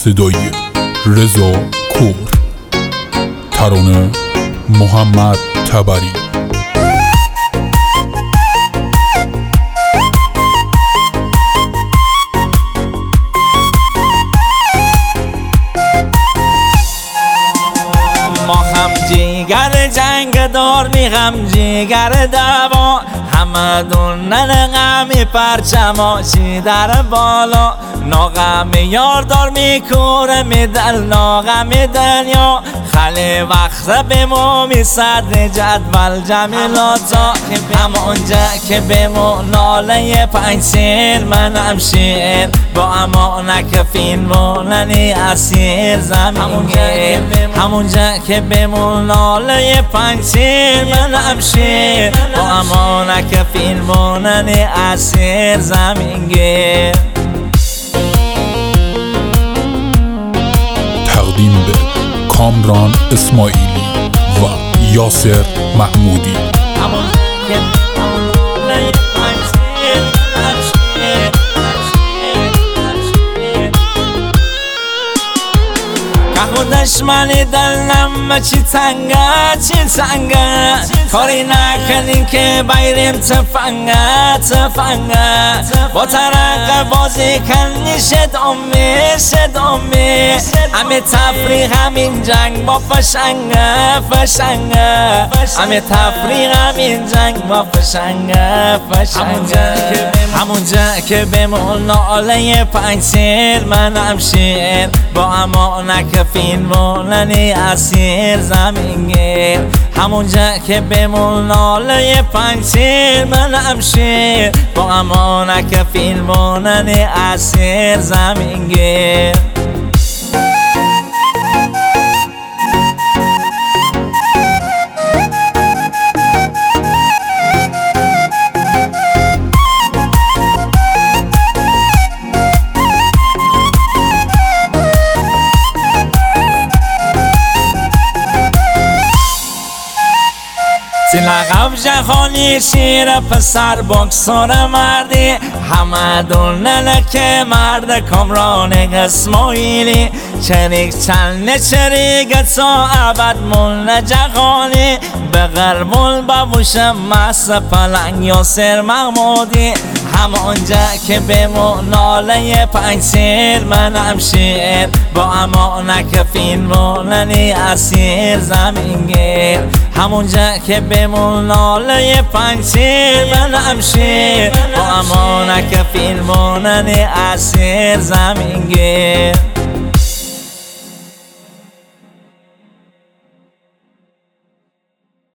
صدای رضا کور، ترانه محمد تبری. ما هم جیگر جنگ دار میخم جیگر دوا، همه دونن غمی پرچماشی در بالا، ناغم یار دار میکوره میدل ناغم دنیا، خلی وقت بمو میصد جدول جمیلاتا، همونجا که بمو ناله پنسیر منم شیر، با امانک فیلموننی اسیر زمینگیر، همونجا که بمو ناله پنسیر منم شیر، با امانک فیلموننی اسیر زمینگیر. تقدیم به کامران اسماعیلی و یاسر محمودی. دشمنی دلم چی تنگه چی تنگه، کاری نکنین که بیریم تفنگه، با ترق بازی کنی شد امی همه تفریق همین جنگ با فشنگه، همه تفریق همین جنگ با فشنگه. همونجا که بمون ناله پنسیر منم شیر، با امانک فیلموننی اسیر زمینگیر، همونجا که بمون ناله پنسیر منم شیر، با امانک فیلموننی اسیر زمینگیر. لقب جهانی شیر پسر بکسور مردی، همه دونن که مرد کامران اسماعیلی، چریک چریک تا ابد مون جهانی، به غربول بابوشم مس پلنگ یاسر محمودی، همونجا که بمو ناله پنسیر منم شیر، با امانک فیلموننی اسیر زمینگیر، همونجا که بمون ناله پنسیر منم شیر، با امانک فیلموننی اسیر زمینگیر.